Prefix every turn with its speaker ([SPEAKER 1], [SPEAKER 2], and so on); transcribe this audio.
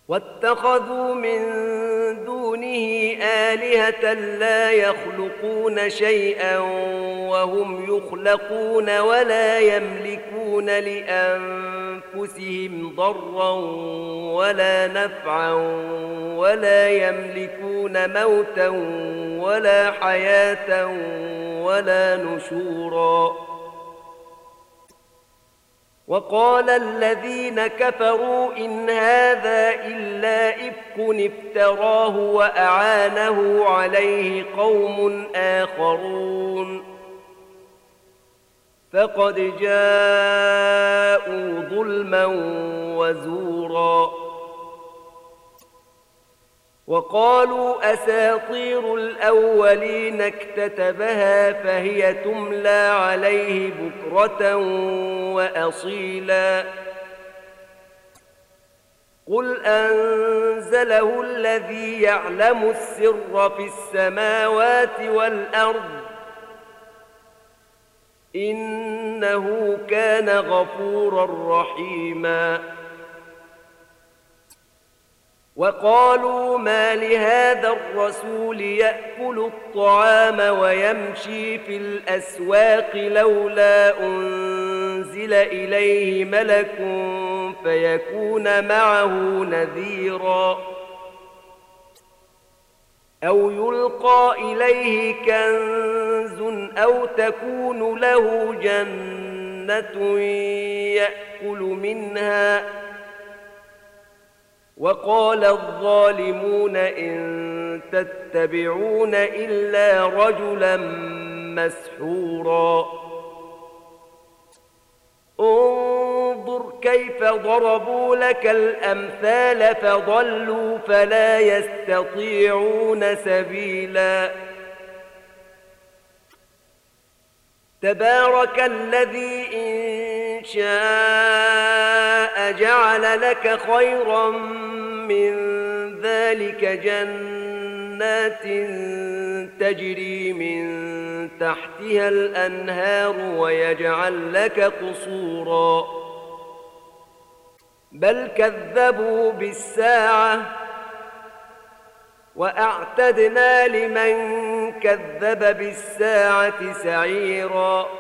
[SPEAKER 1] واتخذوا من دونه آلهة لا يخلقون شيئا وهم يخلقون ولا يملكون لأنفسهم ضرا ولا نفعا ولا يملكون موتا ولا حياة ولا نشورا. وقال الذين كفروا إن هذا إلا إفك افتراه وأعانه عليه قوم آخرون فقد جاءوا ظلما وزورا. وقالوا أساطير الأولين اكتتبها فهي تملى عليه بكرة وأصيلا. قل أنزله الذي يعلم السر في السماوات والأرض إنه كان غفورا رحيما. وقالوا ما لهذا الرسول يأكل الطعام ويمشي في الأسواق لولا أنزل إليه ملك فيكون معه نذيرا أو يلقى إليه كنز أو تكون له جنة يأكل منها. وقال الظالمون إن تتبعون إلا رجلا مسحورا. انظر كيف ضربوا لك الأمثال فضلوا فلا يستطيعون سبيلا. تبارك الذي إن شاء جعل لك خيرا من ذلك جنات تجري من تحتها الأنهار ويجعل لك قصورا بل كذبوا بالساعة وأعتدنا لمن كذب بالساعة سعيرا.